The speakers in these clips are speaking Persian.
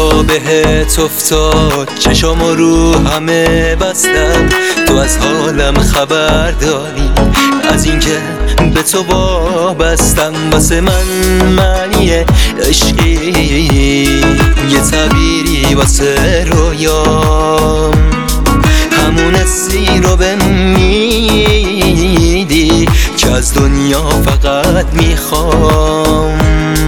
جا بهت افتاد چشم رو همه بستم، تو از حالم خبر داری، از اینکه به تو وابستم. واسه من معنی عشقی یه تعبیری واسه رویام، همون حسی رو بهم میدی که از دنیا فقط میخوام.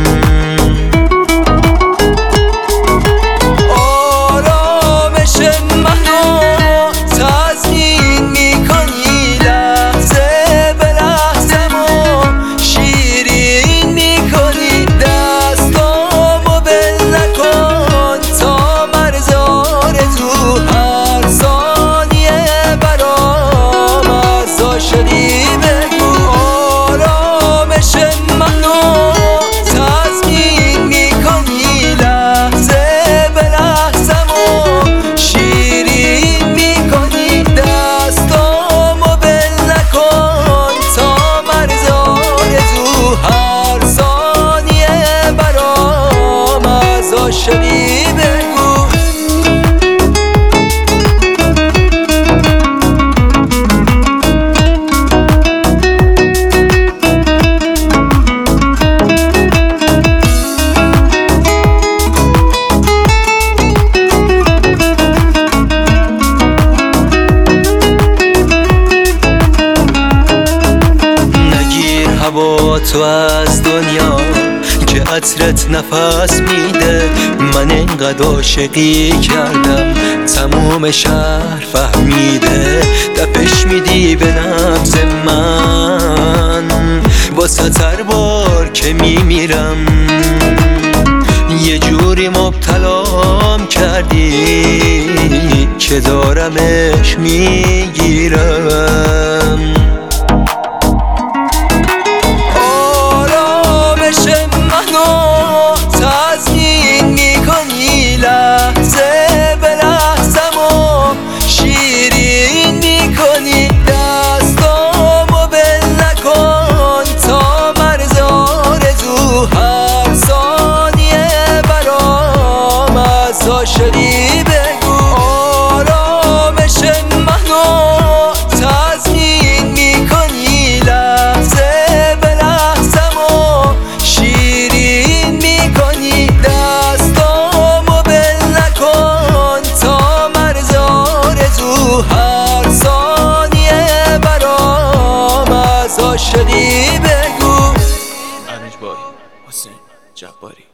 هوا تو از دنیا که عطرت نفس میده، من اینقدر عاشقی کردم تموم شهر فهمیده، دپش میدی به نبض من واسه هر بار که میمیرم، یه جوری مبتلام کردی که دارمش میگیرم. شدی بگو آرامش منو تضمین میکنی، لحظه به لحظه‌مو شیرین میکنی، دستامو بل نکن تا مرز آرزو هر ثانیه برام ازا شدی بگو. ارنج بای حسین جباری.